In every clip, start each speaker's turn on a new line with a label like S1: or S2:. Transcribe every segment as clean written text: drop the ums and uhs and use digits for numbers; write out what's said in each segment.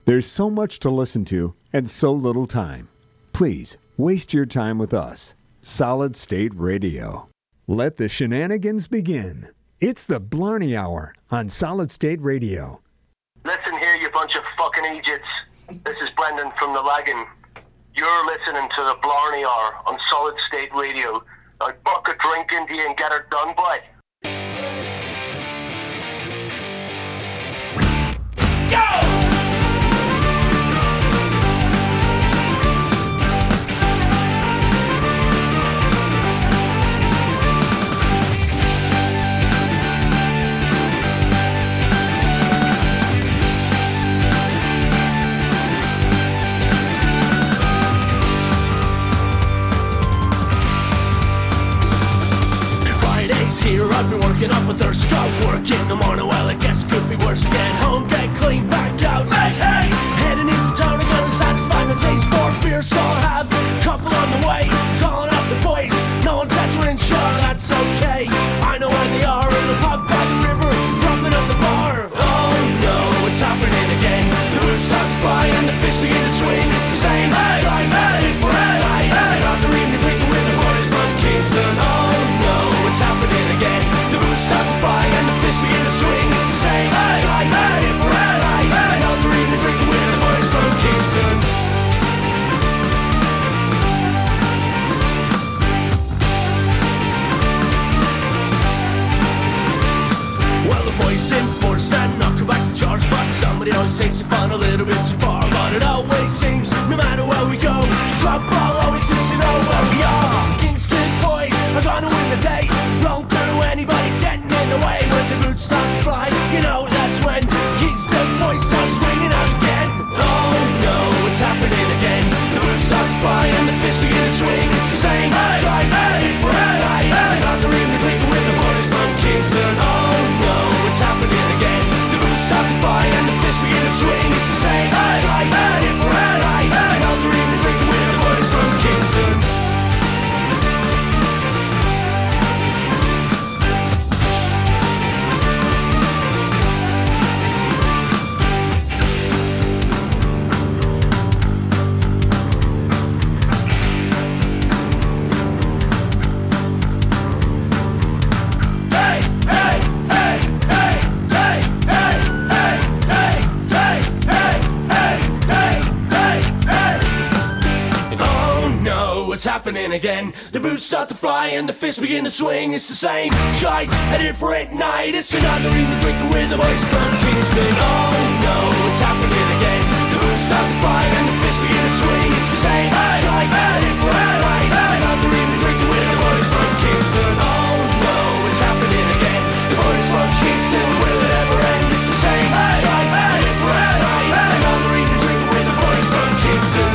S1: There's so much to listen to and so little time. Please, waste your time with us. Solid State Radio. Let the shenanigans begin. It's the Blarney Hour on Solid State Radio.
S2: Listen here, you bunch of fucking idiots. This is Brendan from the Lagan. You're listening to the Blarney Hour on Solid State Radio. Now buck a drink into you and get her done, boy. Go!
S3: Here I've been working up a thirst, got work in the morning. Well, I guess could be worse. Get home, get clean, back out, make hay. Heading into town, I'm gonna satisfy my taste for beer, so I have a couple on the way. Calling up the boys, no one's answering, sure that's okay. I know where they are, in the pub by the river, rubbing up the bar. Oh no, what's happening again? The roof starts to fly and the fish begin to swing. It's the same, try it for a night. After evening drinking with the boys from Kingston. Oh no, what's happening again? The roof starts to fly and the fish begin to swing. It's the same, try it for a night. After evening drinking with the boys from Kingston. Well, the boys enforce that knock back the charge, but somebody always takes it fun a little bit too far. But it always seems, no matter where we go, drop ball always seems to know where we are. Kingston boys are gonna win the day. Won't go to anybody getting in the way. When the boots start to fly, you know that's when Kingston boys start swinging out again. Oh no, what's happening again? The boots start to fly and the fish begin to swing. It's the same, try it for a night. After evening drinking with the boys from Kingston. Oh no, what's happening again? The boots start to fly and the fish begin to swing. It's the same, try it for a night. After evening drinking with the boys from Kingston. What's happening again? The boots start to fly and the fish begin to swing. It's the same shite, a different night. It's another evening drinking with the boys from Kingston. Oh no, what's happening again? The boots start to fly and the fish begin to swing. It's the same shite, a different night. Another evening drinking with the boys from Kingston. Oh no, what's happening again? The boys from Kingston, will it ever end? It's the same shite, a different night. Another evening drinking with the boys from Kingston.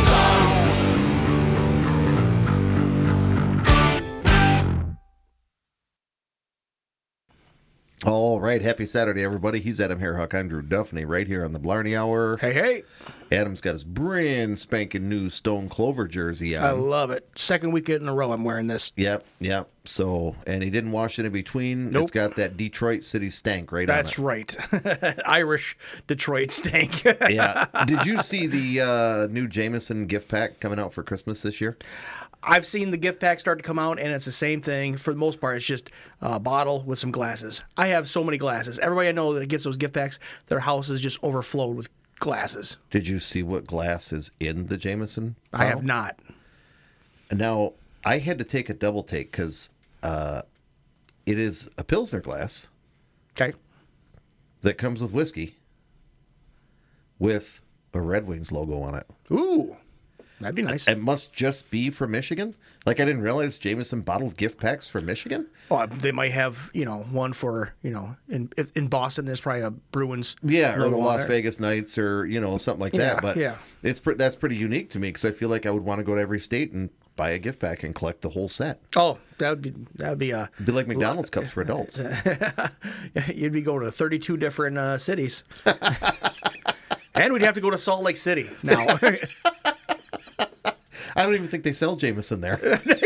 S4: All right, happy Saturday, everybody. He's Adam Hairhawk. I'm Drew Duffney, right here on the Blarney Hour.
S5: Hey, hey.
S4: Adam's got his brand spanking new Stone Clover jersey on.
S5: I love it. Second weekend in a row I'm wearing this.
S4: Yep. So, and he didn't wash it in between.
S5: Nope.
S4: It's got that Detroit City stank right on it.
S5: That's right. Irish Detroit stank.
S4: Yeah. Did you see the new Jameson gift pack coming out for Christmas this year?
S5: I've seen the gift pack start to come out, and it's the same thing. For the most part, it's just a bottle with some glasses. I have so many glasses. Everybody I know that gets those gift packs, their house is just overflowed with glasses.
S4: Did you see what glass is in the Jameson bottle?
S5: I have not.
S4: Now, I had to take a double take because it is a Pilsner glass.
S5: Okay.
S4: That comes with whiskey with a Red Wings logo on it.
S5: Ooh. That'd be nice.
S4: It must just be from Michigan. Like, I didn't realize Jameson bottled gift packs for Michigan.
S5: Oh, they might have, one for, in Boston, there's probably a Bruins.
S4: Yeah, or the Las Vegas Knights or, something like that. But
S5: yeah.
S4: That's pretty unique to me because I feel like I would want to go to every state and buy a gift pack and collect the whole set.
S5: Oh, that would be
S4: It'd be like McDonald's cups for adults.
S5: You'd be going to 32 different cities. And we'd have to go to Salt Lake City now.
S4: I don't even think they sell Jameson there.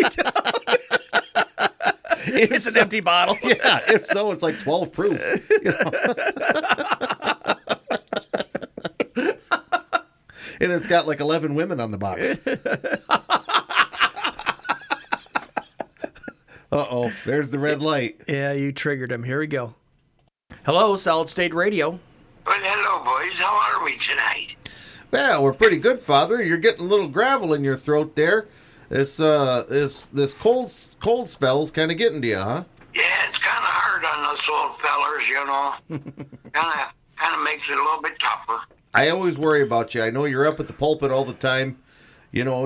S5: It's an empty bottle.
S4: Yeah, if so, it's like 12 proof. And it's got like 11 women on the box. Uh-oh, there's the red light.
S5: Yeah, you triggered him. Here we go. Hello, Solid State Radio.
S6: Well, hello, boys. How are we tonight?
S4: Well, we're pretty good, Father. You're getting a little gravel in your throat there. This cold spell's kind of getting to you, huh?
S6: Yeah, it's kind of hard on us old fellers, you know. kind of makes it a little bit tougher.
S4: I always worry about you. I know you're up at the pulpit all the time. You know,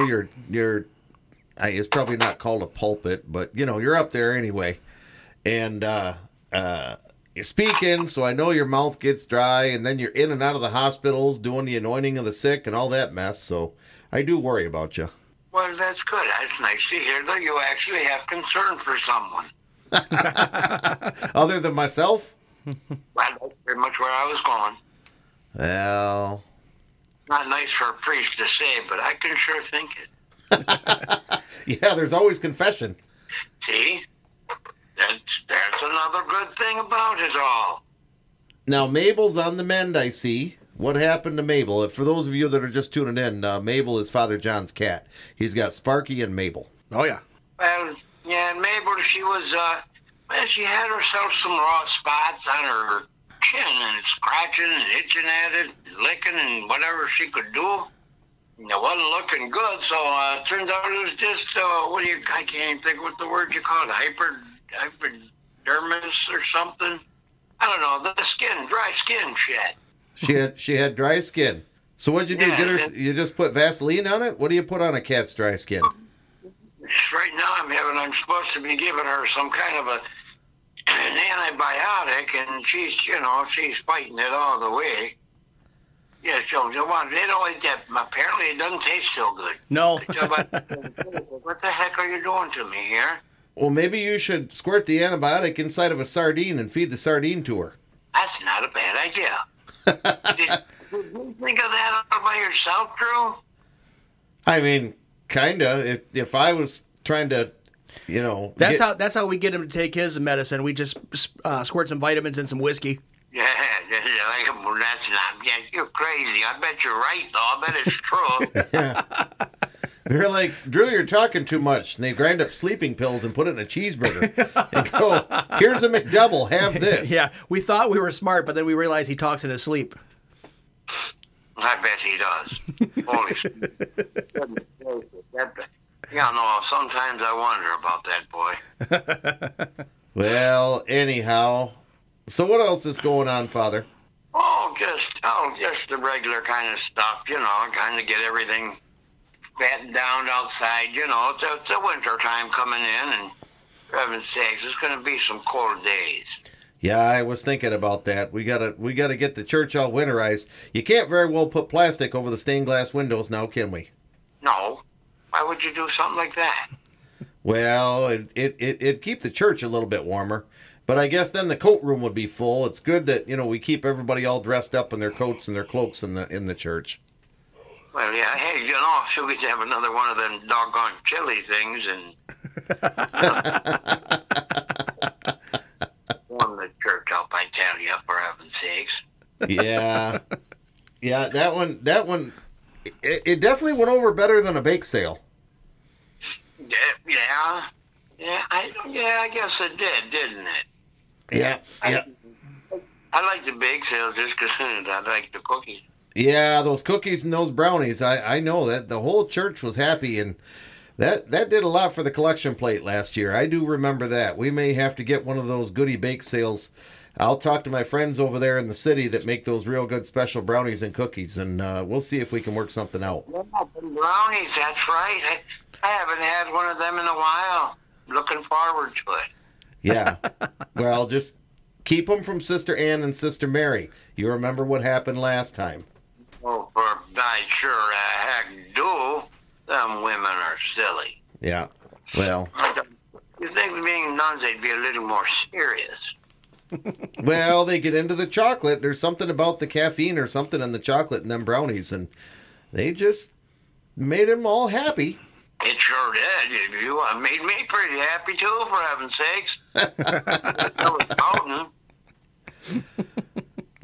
S4: it's probably not called a pulpit, but you know, you're up there anyway. And you're speaking, so I know your mouth gets dry, and then you're in and out of the hospitals doing the anointing of the sick and all that mess. So I do worry about you.
S6: Well, that's good. It's nice to hear that you actually have concern for someone.
S4: Other than myself?
S6: Well, that's pretty much where I was going.
S4: Well,
S6: Not nice for a priest to say, but I can sure think it.
S4: yeah, there's always confession.
S6: See? That's another good thing about it all.
S4: Now, Mabel's on the mend, I see. What happened to Mabel? For those of you that are just tuning in, Mabel is Father John's cat. He's got Sparky and Mabel.
S5: Oh, yeah.
S6: Well, yeah, and Mabel, she was, she had herself some raw spots on her chin and scratching and itching at it, licking and whatever she could do. And it wasn't looking good, so it turns out it was just, I can't even think what the word you call it, hypodermis or something. I don't know, the skin, dry skin shit.
S4: She had dry skin. So what'd you do?
S6: Yeah,
S4: You just put Vaseline on it? What do you put on a cat's dry skin?
S6: Right now I'm supposed to be giving her some kind of an antibiotic, and she's fighting it all the way. Yeah, so apparently it doesn't taste so good.
S5: No.
S6: What the heck are you doing to me here?
S4: Well, maybe you should squirt the antibiotic inside of a sardine and feed the sardine to her.
S6: That's not a bad idea. Did you think of that all by yourself, Drew?
S4: I mean, kinda. If I was trying to,
S5: That's how we get him to take his medicine. We just squirt some vitamins and some whiskey.
S6: Yeah, well, that's not. Yeah, you're crazy. I bet you're right, though. I bet it's true.
S4: Yeah. They're like, Drew, you're talking too much. And they grind up sleeping pills and put it in a cheeseburger. And go, here's a McDouble, have this.
S5: Yeah, we thought we were smart, but then we realized he talks in his sleep.
S6: I bet he does. Holy shit. Yeah, no, sometimes I wonder about that boy.
S4: Well, anyhow. So what else is going on, Father?
S6: Oh, just the regular kind of stuff, kind of get everything battened down outside. It's a winter time coming in, and for heaven's sakes, it's going to be some cold days.
S4: Yeah, I was thinking about that. We gotta get the church all winterized. You can't very well put plastic over the stained glass windows now, can we?
S6: No. Why would you do something like that?
S4: Well, it'd keep the church a little bit warmer. But I guess then the coat room would be full. It's good that, we keep everybody all dressed up in their coats and their cloaks in the church.
S6: Well, yeah, hey, if you get to have another one of them doggone chili things and warm the church up, I tell you, for heaven's sakes.
S4: Yeah. Yeah, that one, it definitely went over better than a bake sale.
S6: Yeah, I guess it did, didn't it?
S4: Yeah, yeah.
S6: I like the bake sale just because I like the cookies.
S4: Yeah, those cookies and those brownies, I know that the whole church was happy, and that did a lot for the collection plate last year. I do remember that. We may have to get one of those goodie bake sales. I'll talk to my friends over there in the city that make those real good special brownies and cookies, and we'll see if we can work something out.
S6: Yeah, brownies, that's right. I haven't had one of them in a while. Looking forward to it.
S4: Yeah. Well, just keep them from Sister Ann and Sister Mary. You remember what happened last time.
S6: Oh, I sure heck do. Them women are silly.
S4: Yeah. Well.
S6: You think being nuns, they'd be a little more serious.
S4: Well, they get into the chocolate. There's something about the caffeine or something in the chocolate and them brownies, and they just made them all happy.
S6: It sure did. You made me pretty happy, too, for heaven's sakes. I was pouting.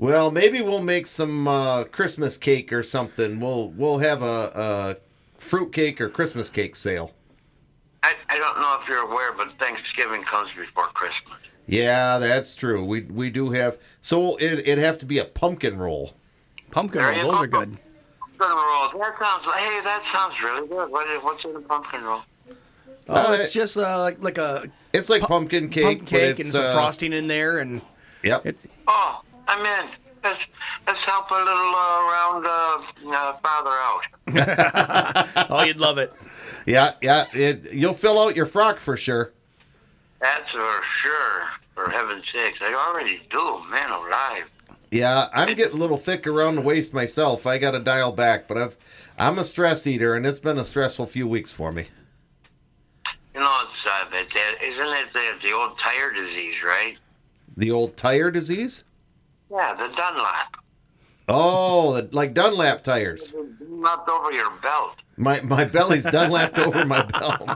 S4: Well, maybe we'll make some Christmas cake or something. We'll have a fruit cake or Christmas cake sale.
S6: I don't know if you're aware, but Thanksgiving comes before Christmas.
S4: Yeah, that's true. We do have. So it'd have to be a pumpkin roll.
S5: Pumpkin
S6: There
S5: roll,
S6: you
S5: those
S6: go.
S5: are good.
S6: Pumpkin roll. That sounds really good. What's in a pumpkin roll?
S5: Oh, it's just like a
S4: It's like pumpkin cake,
S5: pumpkin cake
S4: but
S5: and
S4: it's,
S5: some frosting in there, and
S4: Yep.
S6: Oh, I'm in. Let's help a little round father out.
S5: oh, you'd love it.
S4: Yeah. You'll fill out your frock for sure.
S6: That's for sure. For heaven's sakes, I already do. Man alive.
S4: Yeah, I'm getting a little thick around the waist myself. I got to dial back, but I'm a stress eater, and it's been a stressful few weeks for me.
S6: You know, isn't it the old tire disease, right?
S4: The old tire disease?
S6: Yeah, the Dunlap.
S4: Oh, like Dunlap tires.
S6: Dunlapped over your belt.
S4: My belly's Dunlapped over my belt.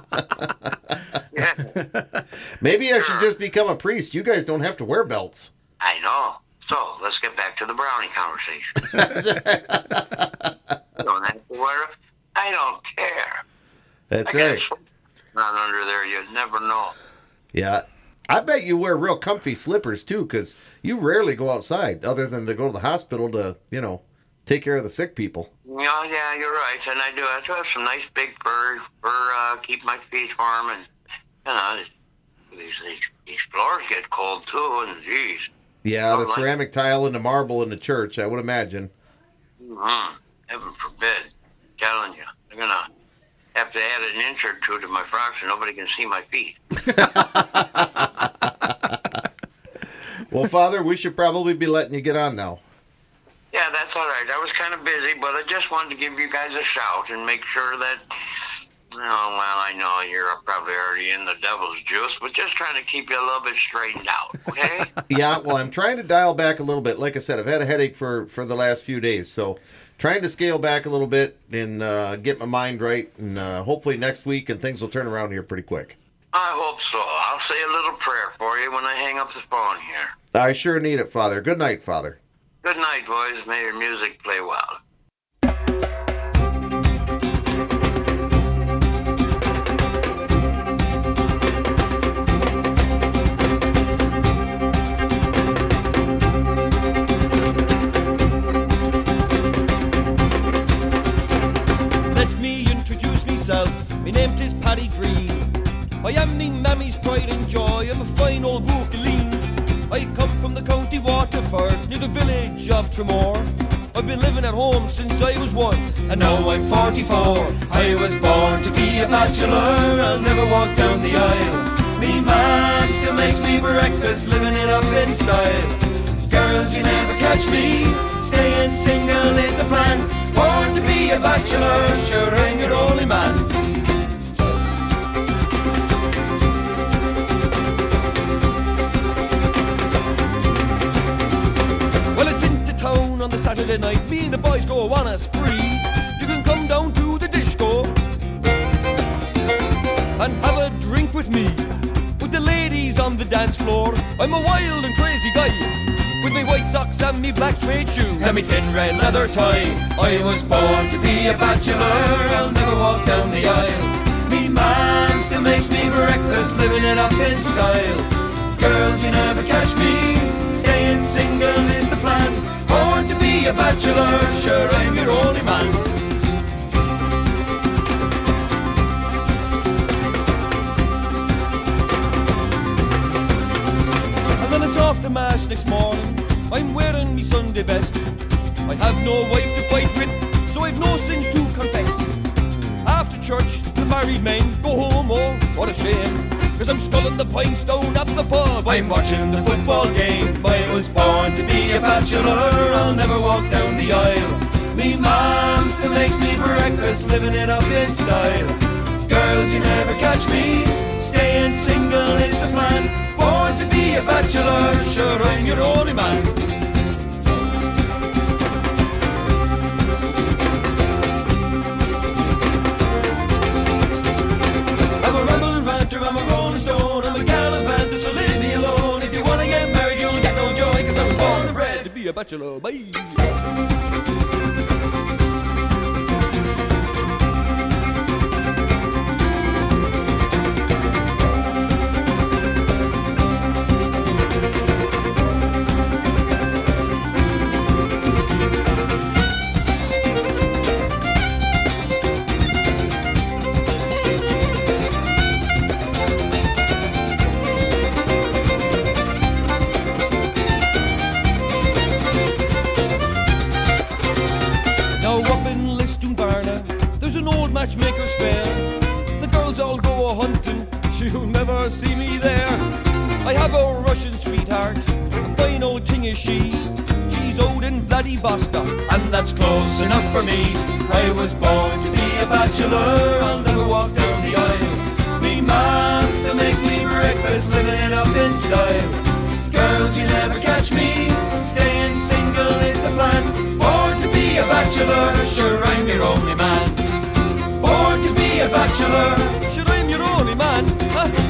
S6: Yeah,
S4: Maybe I should just become a priest. You guys don't have to wear belts.
S6: I know. So let's get back to the brownie conversation. You don't have to wear it. I don't care.
S4: That's
S6: I got
S4: right.
S6: a sweat on under there. You'd never know.
S4: Yeah. I bet you wear real comfy slippers, too, because you rarely go outside other than to go to the hospital to, take care of the sick people.
S6: Yeah, you're right. And I do have some nice big fur keep my feet warm. And, these floors get cold, too. And, geez.
S4: Yeah, the
S6: Don't like-
S4: ceramic tile and the marble in the church, I would imagine.
S6: Heaven forbid. Telling you. I'm going to have to add an inch or two to my frock so nobody can see my feet.
S4: Well, Father, we should probably be letting you get on now.
S6: Yeah, that's all right. I was kind of busy, but I just wanted to give you guys a shout and make sure that, I know you're probably already in the devil's juice, but just trying to keep you a little bit straightened out, okay?
S4: Yeah, well, I'm trying to dial back a little bit. Like I said, I've had a headache for the last few days, so trying to scale back a little bit and get my mind right, and hopefully next week and things will turn around here pretty quick.
S6: I hope so. I'll say a little prayer for you when I hang up the phone here.
S4: I sure need it, Father. Good night, Father.
S6: Good night, boys. May your music play well.
S3: Let me introduce myself. My name is Paddy Green. I am me mammy's pride and joy. I'm a fine old Wookaleen. I come from the county Waterford, near the village of Tremor. I've been living at home since I was 1, and now I'm 44. I was born to be a bachelor, I'll never walk down the aisle. Me man still makes me breakfast, living it up in style. Girls, you never catch me, staying single is the plan. Born to be a bachelor, sure I'm your only man. Well, it's into town on the Saturday night. Me and the boys go on a spree. You can come down to the disco and have a drink with me, with the ladies on the dance floor. I'm a wild and crazy guy, with me white socks and me black suede shoes and me thin red leather tie. I was born to be a bachelor, I'll never walk down the aisle. Me man still makes me breakfast, living it up in style. Girls, you never catch me, staying single is the plan. Born to be a bachelor, sure I'm your only man. And then it's off to mass next morning, I'm wearing me Sunday best. I have no wife to fight with, so I've no sins to confess. After church, the married men go home, oh, what a shame, cause I'm sculling the pints down at the pub. I'm watching the football game. I was born to be a bachelor, I'll never walk down the aisle. Me mom still makes me breakfast, living it up in style. Girls, you never catch me, staying single is the plan. Born to be a bachelor, sure I'm your only man. I'm a rambling ranter, I'm a rolling stone, I'm a gallivanter, so leave me alone. If you wanna get married, you'll get no joy, cause I was born and bred to be a bachelor. Bye. Matchmaker's fair. The girls all go a-hunting, you'll never see me there. I have a Russian sweetheart, a fine old thing is she. She's out in Vladivostok, and that's close enough for me. I was born to be a bachelor, I'll never walk down the aisle. Me man still makes me breakfast, living it up in style. Girls, you never catch me, staying single is the plan. Born to be a bachelor, sure I'm your only man. Born to be a bachelor, sure I'm your only man. Huh?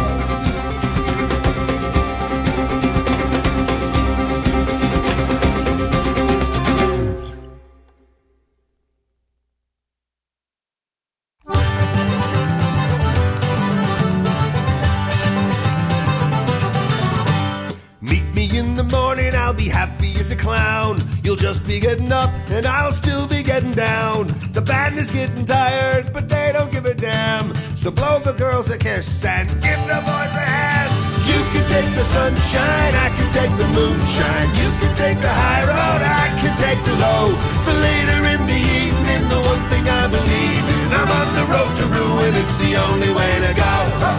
S7: In the morning I'll be happy as a clown. You'll just be getting up and I'll still be getting down. The band is getting tired but they don't give a damn. So blow the girls a kiss and give the boys a hand. You can take the sunshine, I can take the moonshine. You can take the high road, I can take the low. For later in the evening, the one thing I believe in, I'm on the road to ruin, it's the only way to go.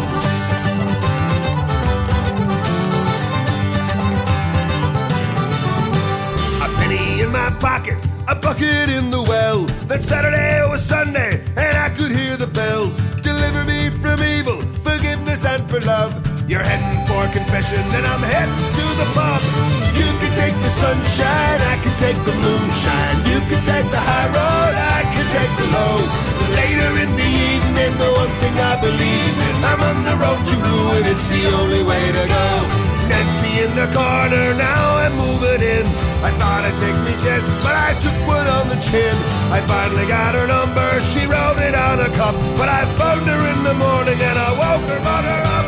S7: In my pocket, a bucket in the well. That Saturday was Sunday, and I could hear the bells. Deliver me from evil, forgiveness and for love. You're heading for confession, and I'm heading to the pub. You can take the sunshine, I can take the moonshine. You can take the high road, I can take the low. But later in the evening, the one thing I believe in, I'm on the road to ruin, it's the only way to go. Nancy in the corner, now I'm moving in. I thought I'd take me chances, but I took one on the chin. I finally got her number, she wrote it on a cup. But I phoned her in the morning and I woke her mother up.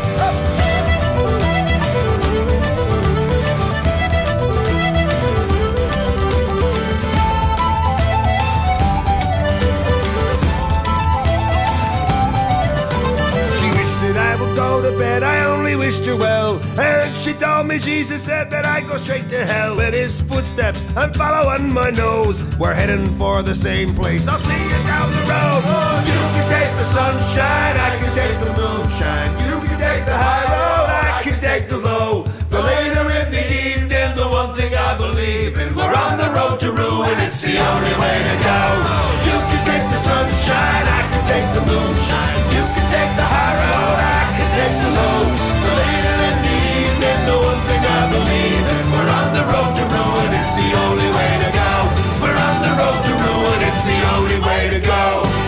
S7: I will go to bed, I only wished her well. And she told me Jesus said that I'd go straight to hell. In his footsteps, I'm following my nose. We're heading for the same place, I'll see you down the road. You can take the sunshine, I can take the moonshine. You can take the high road, I can take the low. But later in the evening, the one thing I believe in, we're on the road to ruin, it's the only way to go. You can take the sunshine, I can take the moonshine. You can take the high road, I can take the low. But later in the evening, the one thing I believe in, we're on the road to ruin, it's the only way to go. We're on the road to ruin, it's the only way to go.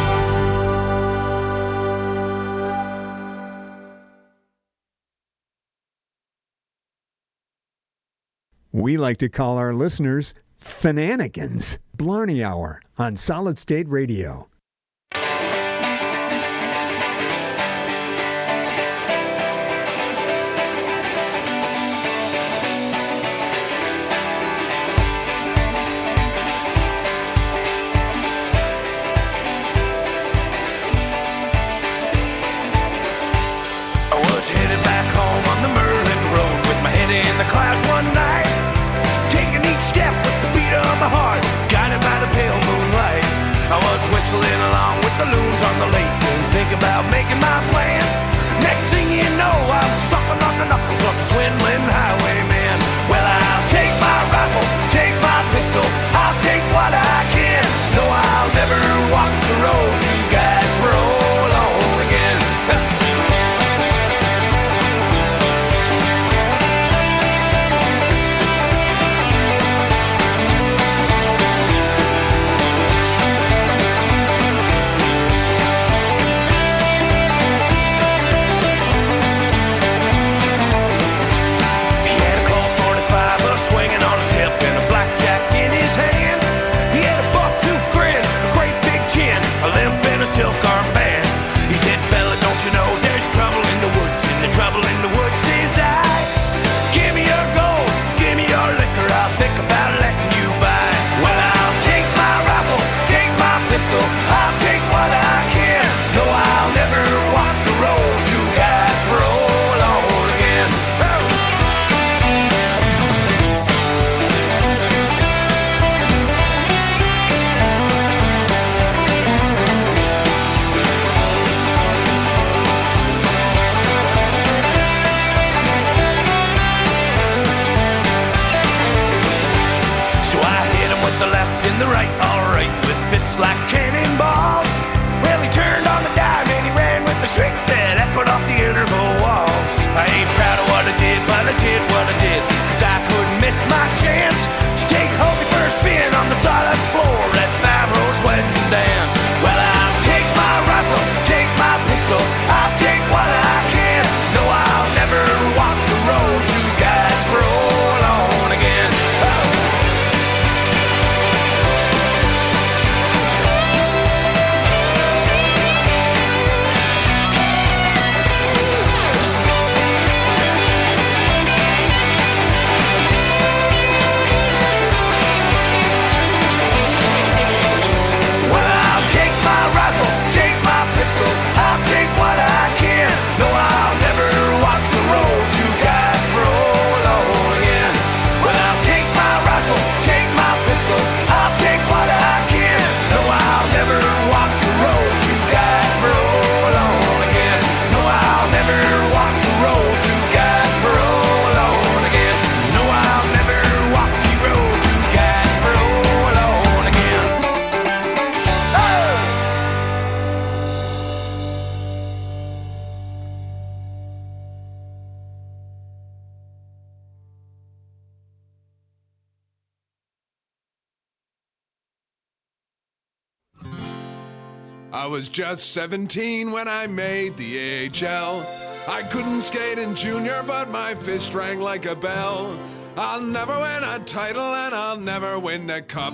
S1: We like to call our listeners Fananigans. Blarney Hour on Solid State Radio.
S7: Headed back home on the Merlin Road with my head in the clouds one night, taking each step with the beat of my heart, guided by the pale moonlight. I was whistling along with the loons on the lake and think about making my plan. Next thing you know, I'm sucking on the knuckles of a swindling highwayman. Well, I'll take my rifle, take my pistol, I'll take what I can. No, I'll never walk the road you guys roll on again. Swinging on his hip in a black
S3: just like cannonballs. Well, he turned on the dime and he ran with the shriek that echoed off the interval walls. I ain't proud of what I did, but I did what I did, 'cause I couldn't miss my chance to take Hobie for a spin on the sawdust floor at Five Rose Wedding Dance. Well, I'll take my rifle, take my pistol, I'll take what I can. No, I'll never walk the road to Guysboro alone again. I'll take what I can. No, I'll never walk the road to Guysboro alone again. Well, I'll take my rifle, take my pistol, I'll take what I can. No, I'll never walk the road to Guysboro alone again. No, I'll never walk the road to Guysboro alone again. No, I'll never walk the road to Guysboro alone again. Oh!
S8: I was just 17 when I made the AHL. I couldn't skate in junior, but my fist rang like a bell. I'll never win a title and I'll never win a cup.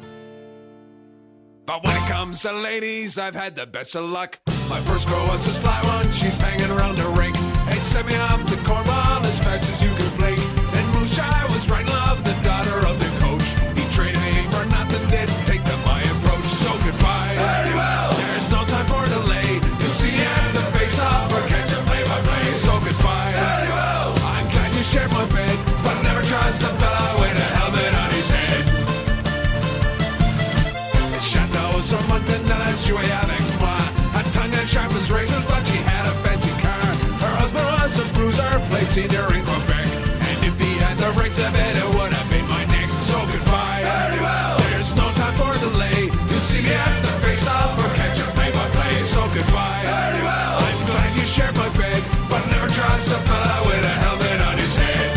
S8: But when it comes to ladies, I've had the best of luck. My first girl was a sly one, she's hanging around the rink. They sent me off to Cornwall as fast as you could blink. And Moonshine was right in love, the daughter of the coach. He traded me for nothing, didn't take to my approach. So goodbye, very well. There's no time for delay. You'll see me at the face-off or catch a play-by-play. So goodbye, very well. I'm glad you shared my bed, but never trust a fella with a helmet on his head. Chateau sur Mountain and a jouet avec moi. A tongue as sharp as razors, but she had a fancy car. Her husband was a bruiser, played senior in Quebec. And if he had the rights of it, it would have been my neck. So goodbye, very well. There's no time for delay. You'll see me at the face-off or catch a play-by-play. So goodbye, very well. I'm glad you shared my bed, but never trust a fella with a helmet on his head.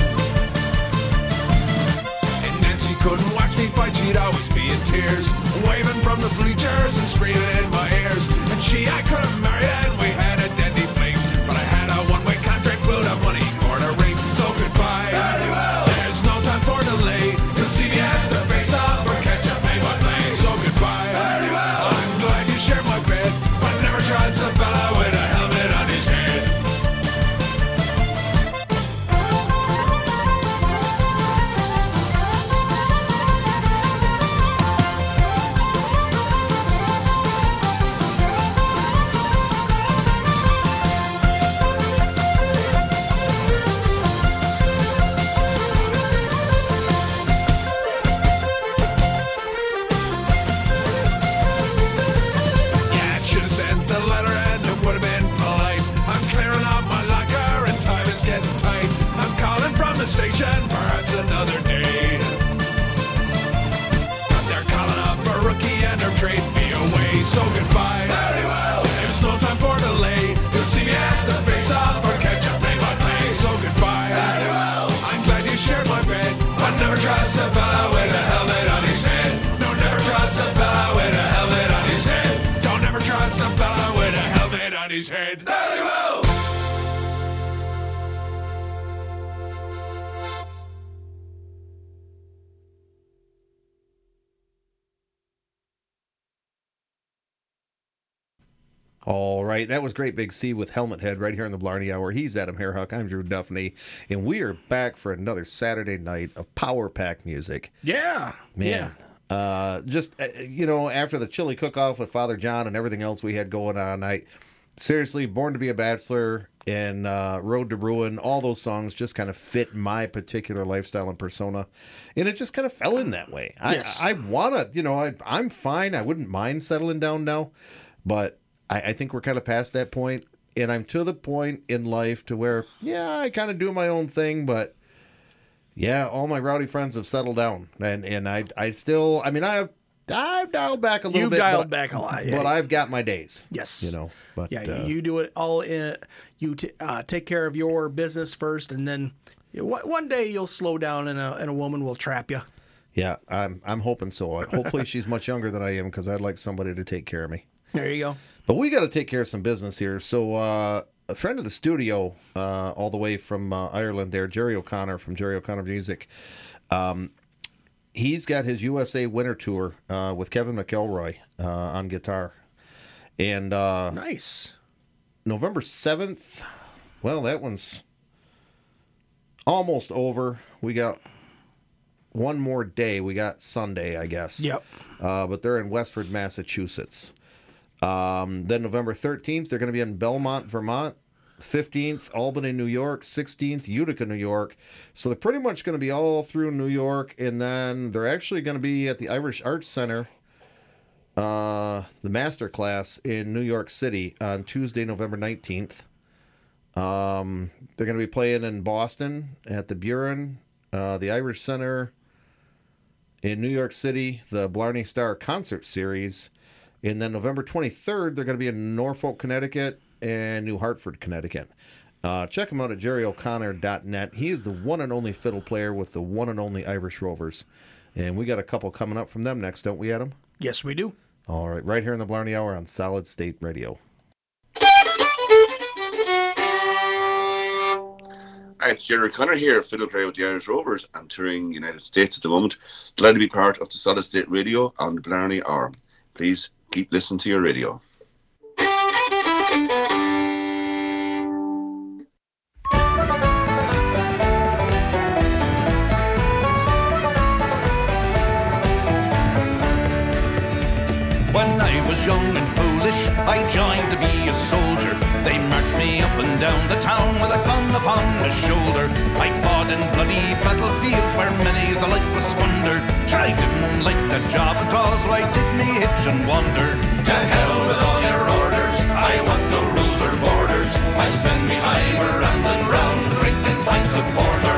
S8: And Nancy couldn't watch me fight, she'd always be in tears, waving from the bleachers and screaming in my ears. And I could have married and we had a deadly fling, but I had a one-way contract, glued up money for the ring. So goodbye, very well. There's no time for delay. You'll see me at the face-off or catch a play-by-play. So goodbye, very well. I'm glad you shared my bed, but never trust a fella with a helmet on his head. Station, perhaps another day. But they're calling up a rookie and they're trading me away. So goodbye, very well. There's no time for delay. You'll see me at the face-off or catch a play-by-play. So goodbye, very well. I'm glad you shared my bed, but never trust a fella with a helmet on his head. No, never trust a fella with a helmet on his head. Don't ever trust a fella with a helmet on his head. Very well.
S4: All right, that was Great Big Sea with Helmet Head right here in the Blarney Hour. He's Adam Hairhuck, I'm Drew Duffney, and we are back for another Saturday night of Power Pack music.
S5: Yeah.
S4: Man. Yeah. After the chili cook-off with Father John and everything else we had going on, seriously, Born to be a Bachelor and Road to Ruin, all those songs just kind of fit my particular lifestyle and persona, and it just kind of fell in that way.
S5: Yes.
S4: I want to, I'm fine. I wouldn't mind settling down now, but I think we're kind of past that point, and I'm to the point in life to where, I kind of do my own thing, but all my rowdy friends have settled down, and I still, I have I've dialed back a little
S5: You've
S4: bit.
S5: dialed back a lot.
S4: But I've got my days.
S5: Yes.
S4: You know, but
S5: Yeah, you do it all in. You take care of your business first, and then one day you'll slow down, and a woman will trap you.
S4: yeah, I'm hoping so. Hopefully she's much younger than I am because I'd like somebody to take care of me.
S5: There you go.
S4: But we got to take care of some business here. So a friend of the studio, all the way from Ireland there, Jerry O'Connor from Jerry O'Connor Music, he's got his USA Winter Tour with Kevin McElroy on guitar. And
S5: Nice.
S4: November 7th, well, that one's almost over. We got one more day. We got Sunday, I guess.
S5: Yep.
S4: But they're in Westford, Massachusetts. Then November 13th, they're going to be in Belmont, Vermont. 15th, Albany, New York. 16th, Utica, New York. So they're pretty much going to be all through New York. And then they're actually going to be at the Irish Arts Center, the master class in New York City on Tuesday, November 19th. They're going to be playing in Boston at the Buren, the Irish Center in New York City, the Blarney Star Concert Series. And then November 23rd, they're going to be in Norfolk, Connecticut, and New Hartford, Connecticut. Check him out at jerryo'connor.net. He is the one and only fiddle player with the one and only Irish Rovers. And we got a couple coming up from them next, don't we, Adam?
S5: Yes, we do.
S4: All right, right here in the Blarney Hour on Solid State Radio.
S9: Hi, it's Jerry O'Connor here, fiddle player with the Irish Rovers. I'm touring the United States at the moment. Glad to be part of the Solid State Radio on the Blarney Hour. Please keep listening to your radio.
S10: When I was young and foolish, I joined to be a soldier. They marched me up and down the town with a gun upon my shoulder. I fought in bloody battlefields where many's the life was squandered. Sure, I didn't like the job at all, so I did me hitch and wander.
S3: To hell with all your orders, I want no rules or borders. I spend me time a-rambling round, drinking pints of porter.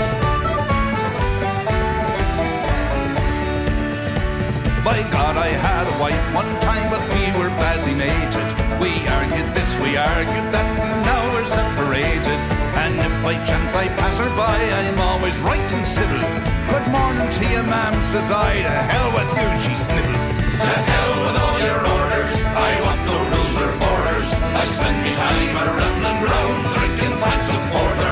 S10: By God, I had a wife one time, but we were badly mated. We argued this, we argued that, and now we're separated. And if by chance I pass her by, I'm always right and civil. Good morning to you, ma'am, says I. To hell with you, she sniffles.
S3: To hell with all your orders, I want no rules or borders. I spend me time a-rambling round, drinking pints of porter.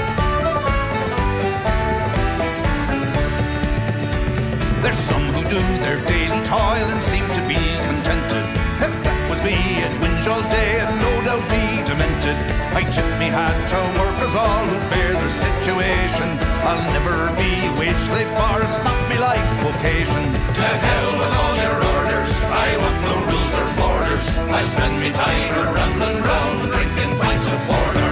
S10: There's some who do their daily toil and seem to be contented. If that was me, I'd whinge all day and no doubt be demented. I tip me hat to workers all who bear their situation. I'll never be wage slave for it's not me life's vocation.
S3: To hell with all your orders, I want no rules or borders. I spend me time a-rambling round, drinking pints of porter.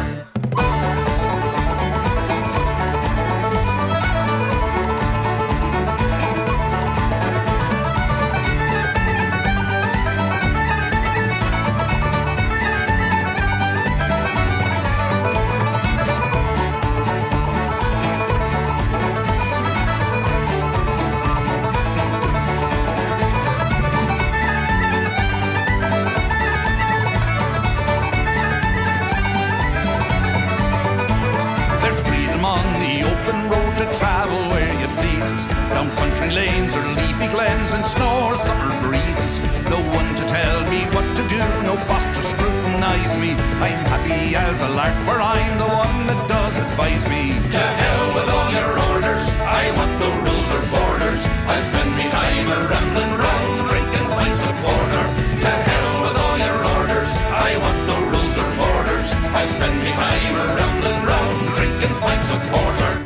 S10: Down country lanes or leafy glens and snow or summer breezes. No one to tell me what to do, no boss to scrutinize me. I'm happy as a lark, for I'm the one that does advise me.
S3: To hell with all your orders, I want no rules or borders. I spend me time a-rambling round, drinking pints of porter. To hell with all your orders, I want no rules or borders. I spend me time a-rambling round, drinking pints of porter.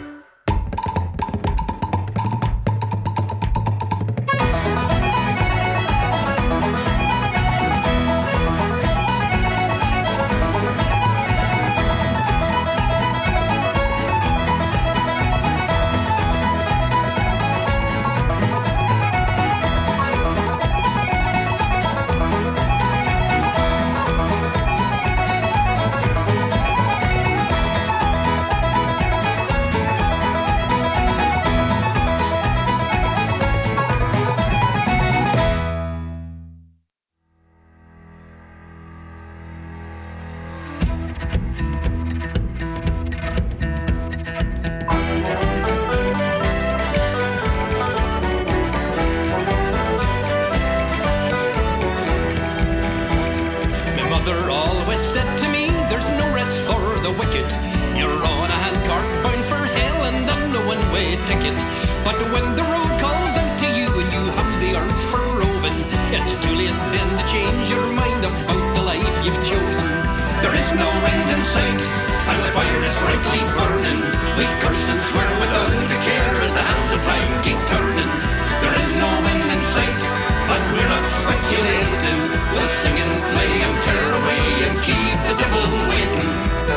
S11: it. You're on a handcart bound for hell and on a one-way ticket. But when the road calls out to you and you have the urge for roving, it's too late then to change your mind about the life you've chosen. There is no end in sight, and the fire is brightly burning. We curse and swear without a care as the hands of time keep turning. There is no end in sight, but we're not speculating. We'll sing and play and tear away and keep the devil waiting.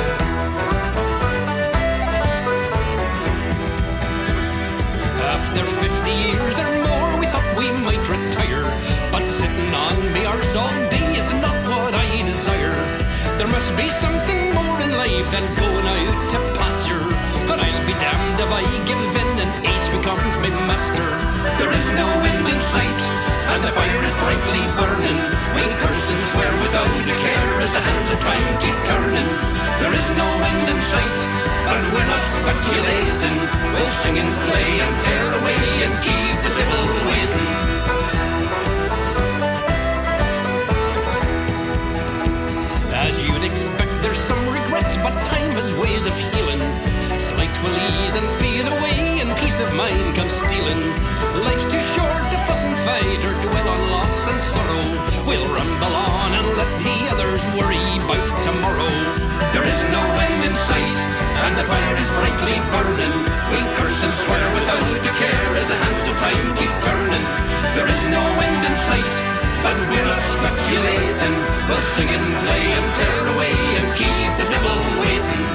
S11: After 50 years or more we thought we might retire, but sitting on me arse all day is not what I desire. There must be something more in life than going out to pasture, but I'll be damned if I give in and age becomes my master. There is no end in sight, and the fire is brightly burning. We curse and swear without a care as the hands of time keep turning. There is no end in sight, but we're not speculating. We'll sing and play and tear away and keep the devil waiting. As you'd expect, there's some regrets, but time has ways of healing. Slight will ease and fade away, and peace of mind comes stealing. Life's too short to fuss and fight or dwell on loss and sorrow. We'll rumble on and let the others worry about tomorrow. There is no end in sight, and the fire is brightly burning. We curse and swear without a care as the hands of time keep turning. There is no end in sight, but we're not speculating. We'll sing and play and tear away and keep the devil waiting.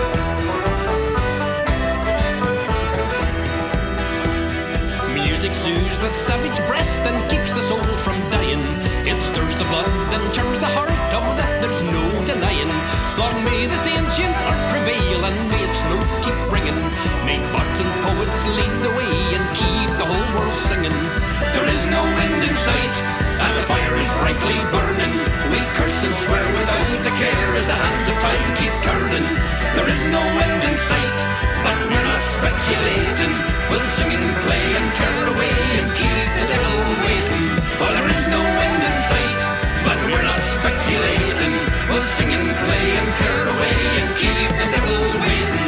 S11: Music soothes the savage breast and keeps the soul from dying. It stirs the blood and charms the heart, of that there's no denying. Long may this ancient art prevail and may its notes keep ringing. May bards and poets lead the way and keep the whole world singing. There is no end in sight, and the fire is brightly burning. We curse and swear without a care as the hands of time keep turning. There is no end in sight, but we're not speculating. We'll sing and play and tear away and keep the devil waiting. Well, there is no end in sight, but we're not speculating. We'll sing and play and tear away and keep the devil waiting.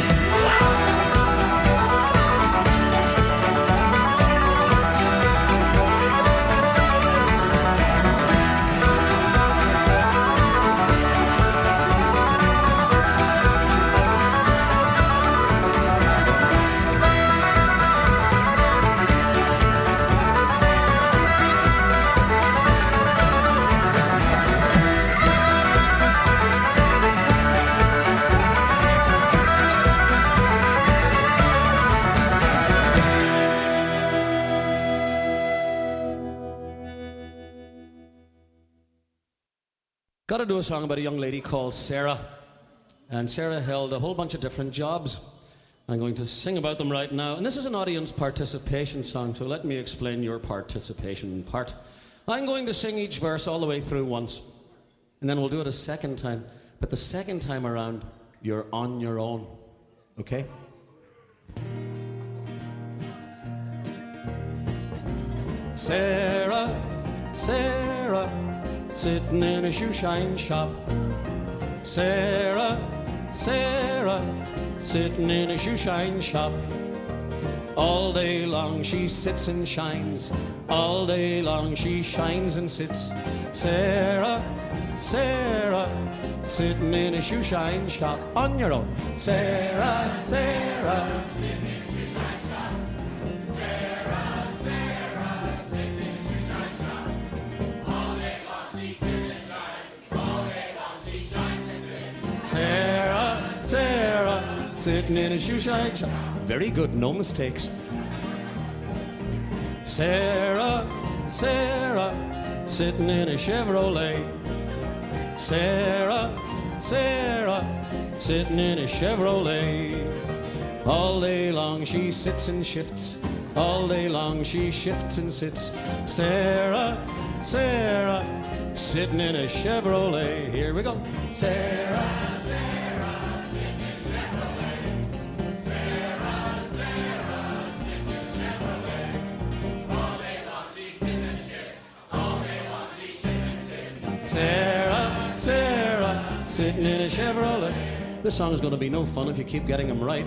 S12: Got to do a song about a young lady called Sarah. And Sarah held a whole bunch of different jobs. I'm going to sing about them right now. And this is an audience participation song, so let me explain your participation part. I'm going to sing each verse all the way through once. And then we'll do it a second time. But the second time around, you're on your own. Okay? Sarah, Sarah, sitting in a shoe shine shop. Sarah, Sarah, sitting in a shoe shine shop. All day long she sits and shines. All day long she shines and sits. Sarah, Sarah, sitting in a shoe shine shop. On your own. Sarah, Sarah, sitting in a shoe shine shop. Sarah, Sarah, sitting in a shoe shine shop. All day long she sits and shines. All day long she shines and sits. Sarah, Sarah, sitting in a shoe shine shop. Very good, no mistakes. Sarah, Sarah, sitting in a Chevrolet. Sarah, Sarah, sitting in a Chevrolet. All day long she sits and shifts. All day long she shifts and sits. Sarah, Sarah, sitting in a Chevrolet. Here we go. Sarah, Sarah, sitting in a Chevrolet. Sarah, Sarah, sitting in a Chevrolet. All day long she sits and shifts. All day long she shifts and sits. Sarah, Sarah, sitting in a Chevrolet. This song is going to be no fun if you keep getting them right.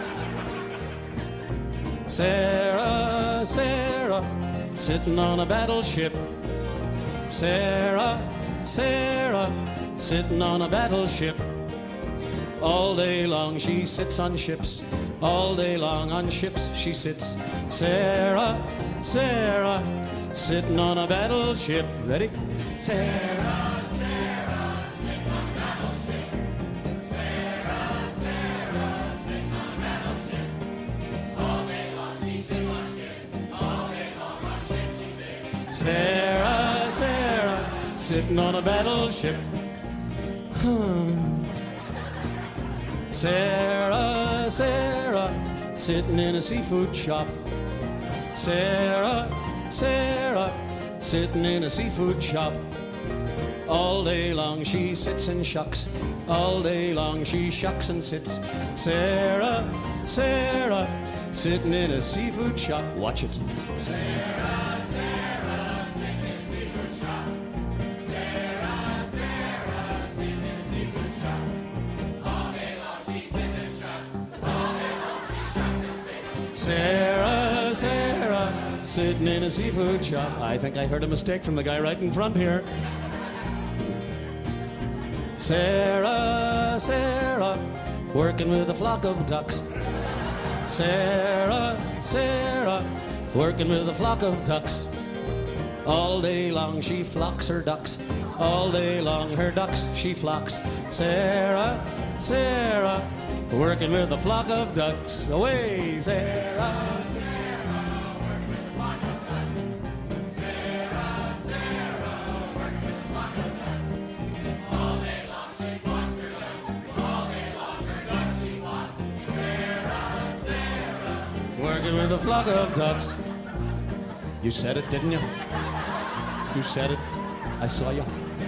S12: Sarah, Sarah, sitting on a battleship. Sarah, Sarah, sitting on a battleship. All day long she sits on ships. All day long on ships she sits. Sarah, Sarah, sitting on a battleship. Ready? Sarah, Sarah, sitting on a battleship. Sarah, Sarah, sitting on a battleship. All day long she sits on ships. All day long on ships she sits. Sarah, Sarah, sitting on a battleship. Sarah, Sarah, sitting in a seafood shop. Sarah, Sarah, sitting in a seafood shop. All day long she sits and shucks. All day long she shucks and sits. Sarah, Sarah, sitting in a seafood shop. Watch it. Sarah, Sarah, sitting in a seafood shop. Sarah, Sarah, sitting in a seafood shop. All day long she sits and shucks. All day long she shucks and sits. Sarah, Sarah, sitting in a seafood shop. I think I heard a mistake from the guy right in front here. Sarah, Sarah, working with a flock of ducks. Sarah, Sarah, working with a flock of ducks. All day long she flocks her ducks. All day long her ducks she flocks. Sarah, Sarah, working with a flock of ducks. Away, Sarah. With a flock of ducks. You said it, didn't you? You said it. I saw you.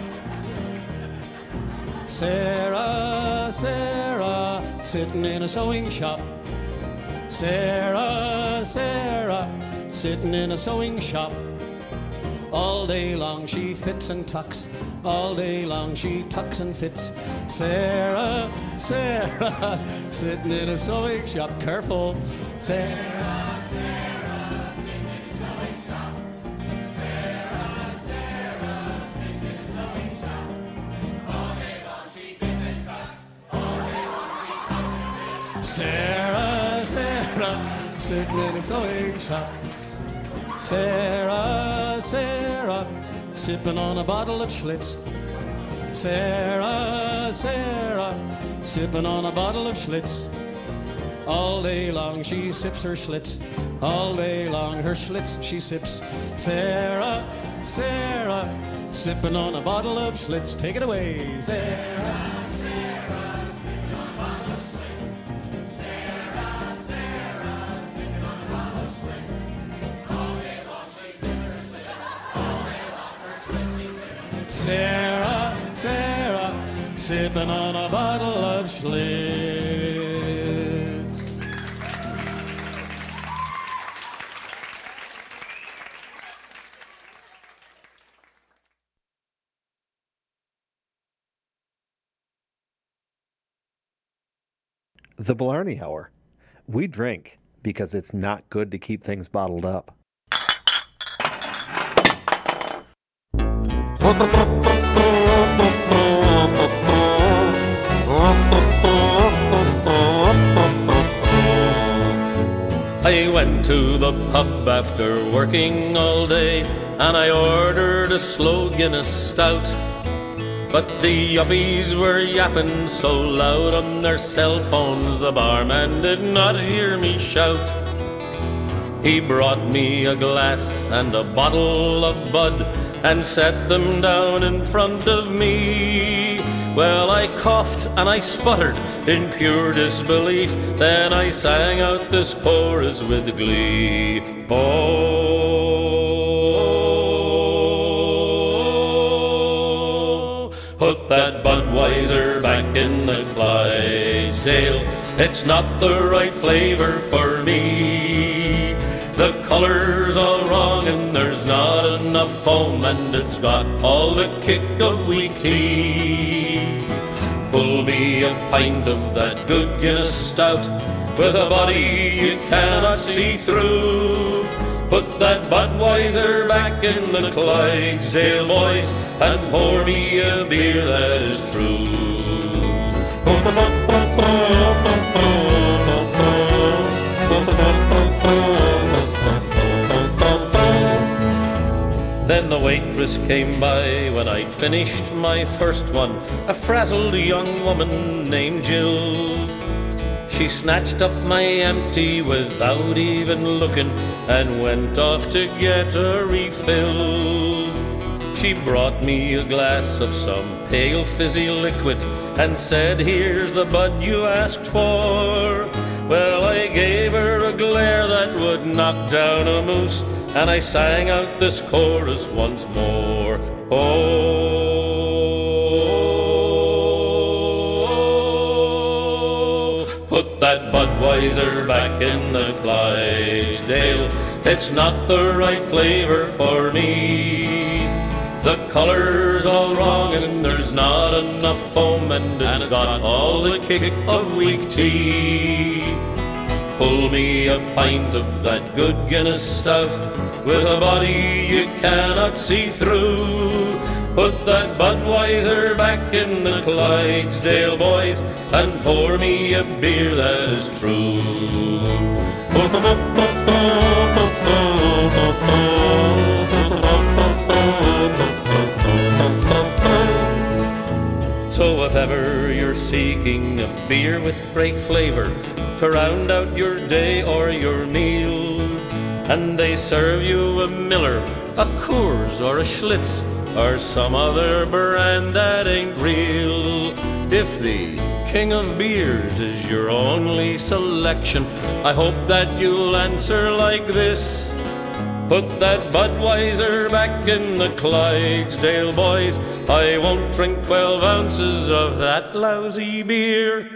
S12: Sarah, Sarah, sitting in a sewing shop. Sarah, Sarah, sitting in a sewing shop. All day long she fits and tucks. All day long she tucks and fits. Sarah, Sarah, sitting in a sewing shop. Careful. Sarah. Sarah, Sarah, sitting in a sewing shop. Sarah, Sarah, sipping on a bottle of Schlitz. Sarah, Sarah, sipping on a bottle of Schlitz. All day long she sips her Schlitz. All day long her Schlitz she sips. Sarah, Sarah, sipping on a bottle of Schlitz. Take it away, Sarah. Sarah, Sarah, sipping on a bottle of Schlitz.
S13: The Blarney Hour. We drink because it's not good to keep things bottled up.
S14: I went to the pub after working all day, and I ordered a slow Guinness stout. But the yuppies were yapping so loud on their cell phones, the barman did not hear me shout. He brought me a glass and a bottle of Bud and set them down in front of me. Well, I coughed and I sputtered in pure disbelief. Then I sang out this chorus with glee. Oh, put that Budweiser back in the Clydesdale. It's not the right flavor for me. The color's all wrong and there's not enough foam, and it's got all the kick of weak tea. Pull me a pint of that good Guinness stout, with a body you cannot see through. Put that Budweiser back in the Clydesdale, boys, and pour me a beer that is true. Then the waitress came by when I'd finished my first one, a frazzled young woman named Jill. She snatched up my empty without even looking and went off to get a refill. She brought me a glass of some pale fizzy liquid and said, "Here's the bud you asked for." Well, I gave her a glare that would knock down a moose, and I sang out this chorus once more. Oh, put that Budweiser back in the Clydesdale. It's not the right flavor for me. The color's all wrong and there's not enough foam, and it's got all the kick of weak tea. Pull me a pint of that good Guinness stout, with a body you cannot see through. Put that Budweiser back in the Clydesdale, boys, and pour me a beer that is true. So if ever you're seeking a beer with great flavor to round out your day or your meal, and they serve you a Miller, a Coors, or a Schlitz, or some other brand that ain't real, if the king of beers is your only selection, I hope that you'll answer like this. Put that Budweiser back in the Clydesdale, boys. I won't drink 12 ounces of that lousy beer.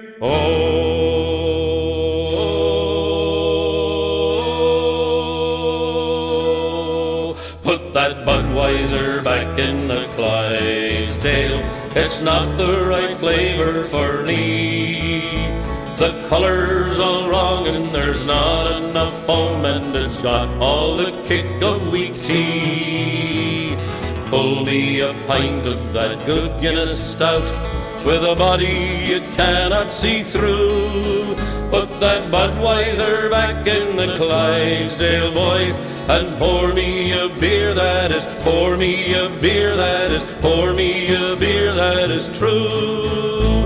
S14: Oh, put that Budweiser back in the Clydesdale. It's not the right flavor for me. The color's all wrong and there's not enough foam, and it's got all the kick of weak tea. Pull me a pint of that good Guinness stout, with a body you cannot see through. Put that Budweiser back in the Clydesdale, boys, and pour me a beer that is, pour me a beer that is, pour me a beer that is true.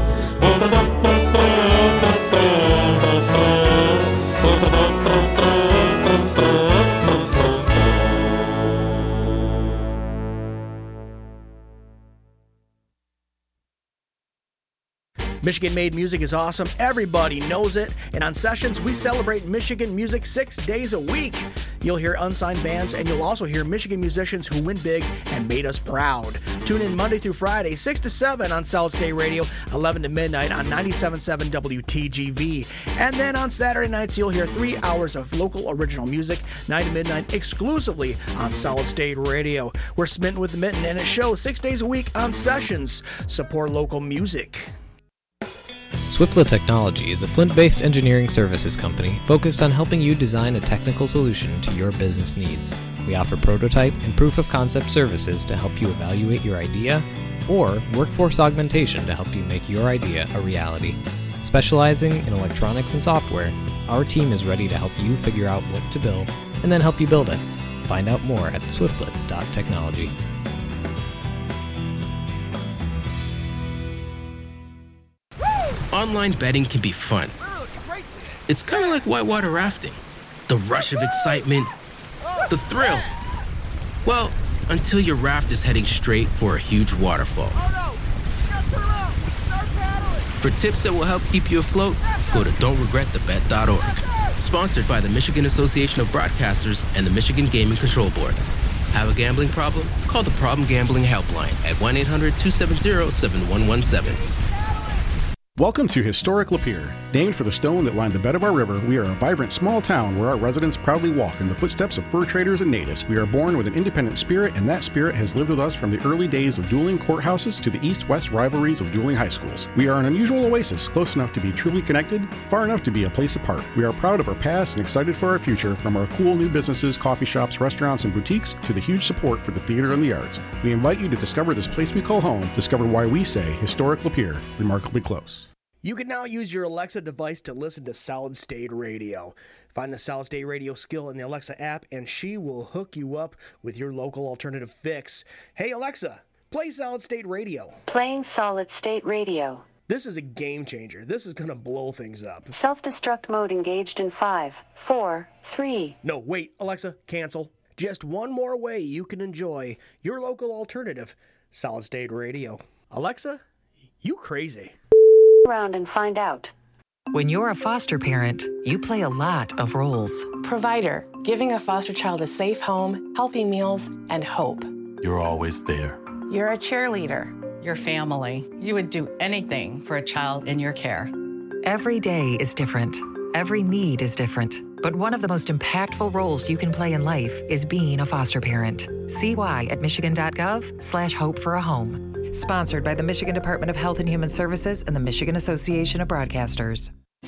S5: Michigan-made music is awesome. Everybody knows it. And on Sessions, we celebrate Michigan music 6 days a week. You'll hear unsigned bands, and you'll also hear Michigan musicians who win big and made us proud. Tune in Monday through Friday, 6 to 7 on Solid State Radio, 11 to midnight on 97.7 WTGV. And then on Saturday nights, you'll hear 3 hours of local original music, 9 to midnight, exclusively on Solid State Radio. We're smitten with the mitten, and it shows 6 days a week on Sessions. Support local music.
S15: Swiftlet Technology is a Flint-based engineering services company focused on helping you design a technical solution to your business needs. We offer prototype and proof of concept services to help you evaluate your idea, or workforce augmentation to help you make your idea a reality. Specializing in electronics and software, our team is ready to help you figure out what to build and then help you build it. Find out more at swiftlet.technology.
S16: Online betting can be fun. It's kind of like whitewater rafting. The rush of excitement, the thrill. Well, until your raft is heading straight for a huge waterfall. For tips that will help keep you afloat, go to don'tregretthebet.org. Sponsored by the Michigan Association of Broadcasters and the Michigan Gaming Control Board. Have a gambling problem? Call the Problem Gambling Helpline at 1-800-270-7117.
S17: Welcome to Historic Lapeer. Named for the stone that lined the bed of our river, we are a vibrant small town where our residents proudly walk in the footsteps of fur traders and natives. We are born with an independent spirit, and that spirit has lived with us from the early days of dueling courthouses to the east-west rivalries of dueling high schools. We are an unusual oasis, close enough to be truly connected, far enough to be a place apart. We are proud of our past and excited for our future, from our cool new businesses, coffee shops, restaurants, and boutiques to the huge support for the theater and the arts. We invite you to discover this place we call home, discover why we say Historic Lapeer, remarkably close.
S5: You can now use your Alexa device to listen to Solid State Radio. Find the Solid State Radio skill in the Alexa app, and she will hook you up with your local alternative fix. Hey, Alexa, play Solid State Radio.
S18: Playing Solid State Radio.
S5: This is a game changer. This is going to blow things up.
S18: Self-destruct mode engaged in 5, 4, 3.
S5: No, wait, Alexa, cancel. Just one more way you can enjoy your local alternative, Solid State Radio. Alexa, you crazy.
S18: Around and find out.
S19: When you're a foster parent, you play a lot of roles.
S20: Provider, giving a foster child a safe home, healthy meals, and hope.
S21: You're always there.
S22: You're a cheerleader. Your family. You would do anything for a child in your care.
S19: Every day is different. Every need is different. But one of the most impactful roles you can play in life is being a foster parent. See why at michigan.gov/hope for a home. Sponsored by the Michigan Department of Health and Human Services and the Michigan Association of Broadcasters.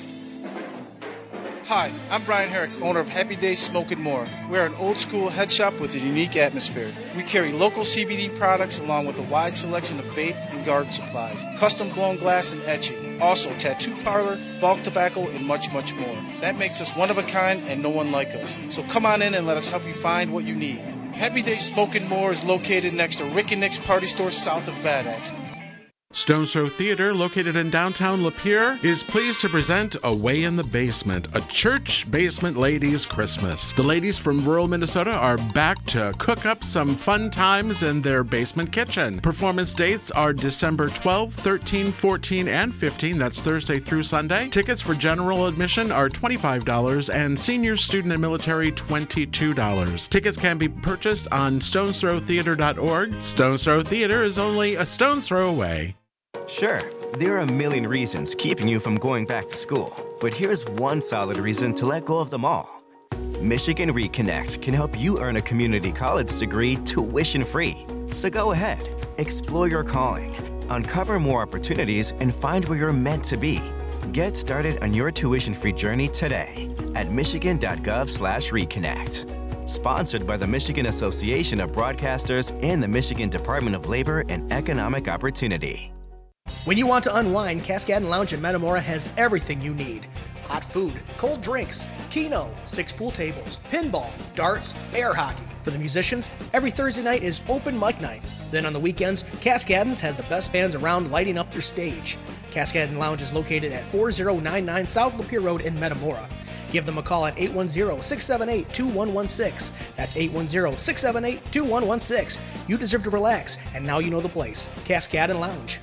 S23: Hi, I'm Brian Herrick, owner of Happy Days Smoke and More. We're an old-school head shop with a unique atmosphere. We carry local CBD products along with a wide selection of vape and garden supplies, custom-blown glass and etching, also tattoo parlor, bulk tobacco, and much, much more. That makes us one of a kind and no one like us. So come on in and let us help you find what you need. Happy Days Smoke and More is located next to Rick and Nick's Party Store south of Bad Axe.
S24: Stone's Throw Theater, located in downtown Lapeer, is pleased to present Away in the Basement, a church basement ladies' Christmas. The ladies from rural Minnesota are back to cook up some fun times in their basement kitchen. Performance dates are December 12, 13, 14, and 15. That's Thursday through Sunday. Tickets for general admission are $25 and senior, student, and military $22. Tickets can be purchased on stonesThrowtheater.org. Stone's Throw Theater is only a stone's throw away.
S25: Sure, there are a million reasons keeping you from going back to school, but here's one solid reason to let go of them all. Michigan Reconnect can help you earn a community college degree tuition-free. So go ahead, explore your calling, uncover more opportunities, and find where you're meant to be. Get started on your tuition-free journey today at michigan.gov/reconnect. Sponsored by the Michigan Association of Broadcasters and the Michigan Department of Labor and Economic Opportunity.
S5: When you want to unwind, Cascadon Lounge in Metamora has everything you need. Hot food, cold drinks, keno, 6 pool tables, pinball, darts, air hockey. For the musicians, every Thursday night is open mic night. Then on the weekends, Cascadon's has the best bands around lighting up their stage. Cascadon Lounge is located at 4099 South Lapeer Road in Metamora. Give them a call at 810-678-2116. That's 810-678-2116. You deserve to relax, and now you know the place. Cascadon Lounge.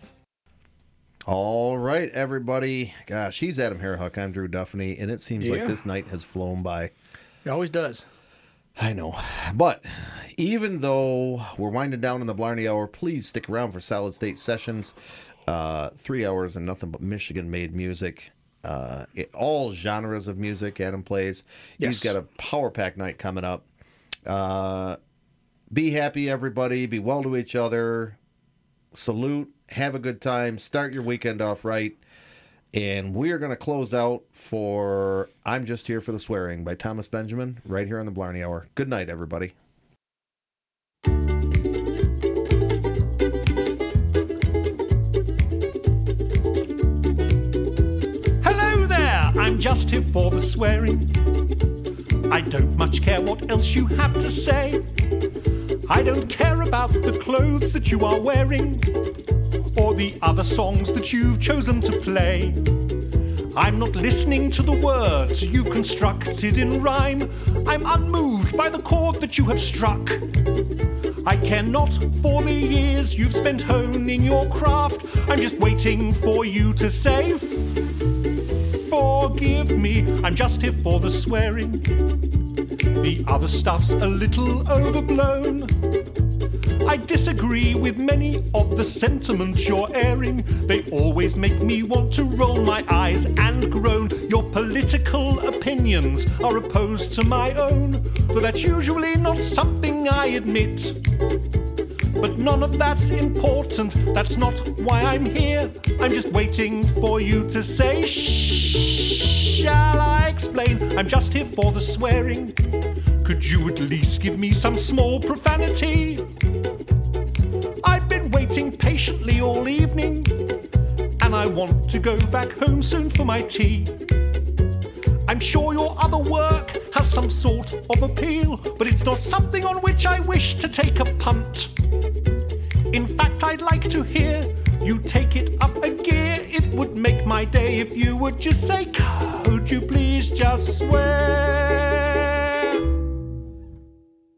S4: All right, everybody. Gosh, he's Adam Hairhuck. I'm Drew Duffney, and it seems like this night has flown by.
S5: It always does.
S4: I know. But even though we're winding down in the Blarney Hour, please stick around for Solid State Sessions. 3 hours and nothing but Michigan-made music. All genres of music Adam plays. Yes. He's got a power pack night coming up. Be happy, everybody. Be well to each other. Salute. Have a good time. Start your weekend off right. And we are going to close out for I'm Just Here for the Swearing by Thomas Benjamin right here on the Blarney Hour. Good night, everybody.
S26: Hello there. I'm just here for the swearing. I don't much care what else you have to say. I don't care about the clothes that you are wearing or the other songs that you've chosen to play. I'm not listening to the words you've constructed in rhyme. I'm unmoved by the chord that you have struck. I care not for the years you've spent honing your craft. I'm just waiting for you to say, forgive me. I'm just here for the swearing. The other stuff's a little overblown. I disagree with many of the sentiments you're airing. They always make me want to roll my eyes and groan. Your political opinions are opposed to my own, though that's usually not something I admit. But none of that's important, that's not why I'm here. I'm just waiting for you to say shh. Shall I explain? I'm just here for the swearing. Could you at least give me some small profanity? I've been waiting patiently all evening, and I want to go back home soon for my tea. I'm sure your other work has some sort of appeal, but it's not something on which I wish to take a punt. In fact, I'd like to hear you take it up a gear. It would make my day if you would just say, could you please just swear?